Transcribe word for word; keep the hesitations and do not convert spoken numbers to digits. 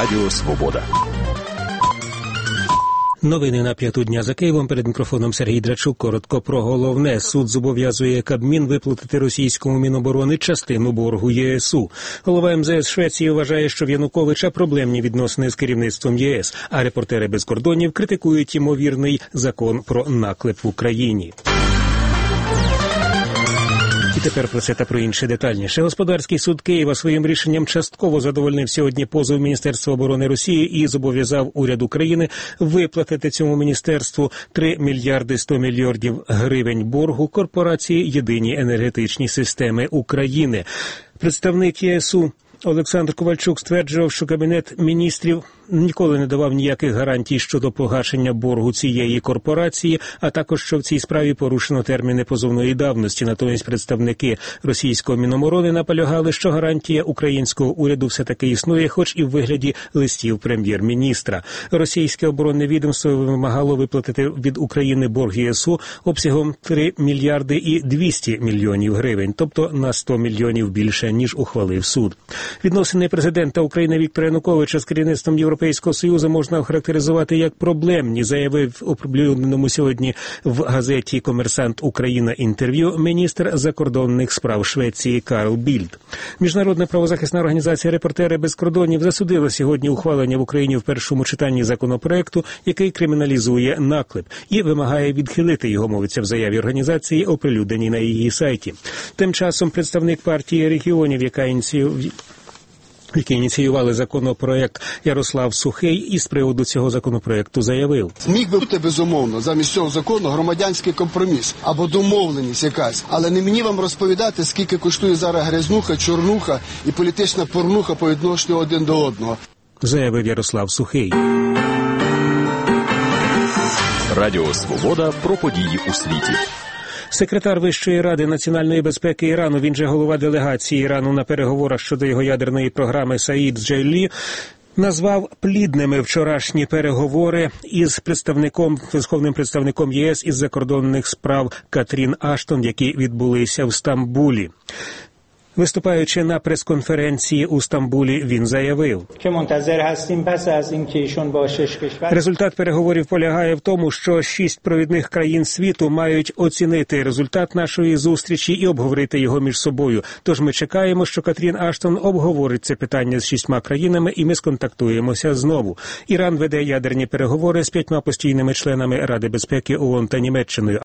Радіо Свобода. Новини на п'яту дня за Києвом. Перед мікрофоном Сергій Драчук. Коротко про головне. Суд зобов'язує Кабмін виплатити російському Міноборони частину боргу ЄСу. Голова ем зе ес Швеції вважає, що в Януковича проблемні відносини з керівництвом ЄС, а репортери без кордонів критикують ймовірний закон про наклеп в Україні. І тепер про це та про інше детальніше. Господарський суд Києва своїм рішенням частково задовольнив сьогодні позов Міністерства оборони Росії і зобов'язав уряд України виплатити цьому міністерству три мільярди сто мільйонів гривень боргу корпорації «Єдині енергетичні системи України». Представник ЄСу Олександр Ковальчук стверджував, що Кабінет міністрів ніколи не давав ніяких гарантій щодо погашення боргу цієї корпорації, а також, що в цій справі порушено терміни позовної давності. Натомість представники російського Міноборони наполягали, що гарантія українського уряду все-таки існує, хоч і в вигляді листів прем'єр-міністра. Російське оборонне відомство вимагало виплатити від України борг ЄСу обсягом три мільярди і двісті мільйонів гривень, тобто на сто мільйонів більше, ніж ухвалив суд. Відносини президента України Віктора Януковича з керівництвом Європейського Союзу можна охарактеризувати як проблемні, заявив у оприлюдненому сьогодні в газеті «Комерсант Україна» інтерв'ю міністр закордонних справ Швеції Карл Більд. Міжнародна правозахисна організація «Репортери без кордонів» засудила сьогодні ухвалення в Україні в першому читанні законопроекту, який криміналізує наклеп, і вимагає відхилити його, мовиться в заяві організації, оприлюдненій на її сайті. Тим часом представник партії регіонів, яка ініціювала які ініціювали законопроект, Ярослав Сухий, із приводу цього законопроекту заявив. Міг би бути, безумовно, замість цього закону громадянський компроміс або домовленість якась. Але не мені вам розповідати, скільки коштує зараз грязнуха, чорнуха і політична порнуха по відношенню один до одного. Заявив Ярослав Сухий. Радіо Свобода про події у світі. Секретар Вищої ради національної безпеки Ірану, він же голова делегації Ірану на переговорах щодо його ядерної програми Саїд Джейлі, назвав плідними вчорашні переговори із представником, верховним представником ЄС із закордонних справ Катрін Аштон, які відбулися в Стамбулі. Виступаючи на прес-конференції у Стамбулі, він заявив: результат переговорів полягає в тому, що шість провідних країн світу мають оцінити результат нашої зустрічі і обговорити його між собою. Тож ми чекаємо, що Катрін Аштон обговорить це питання з шістьма країнами, і ми сконтактуємося знову. Іран веде ядерні переговори з п'ятьма постійними членами Ради безпеки ООН та Німеччиною.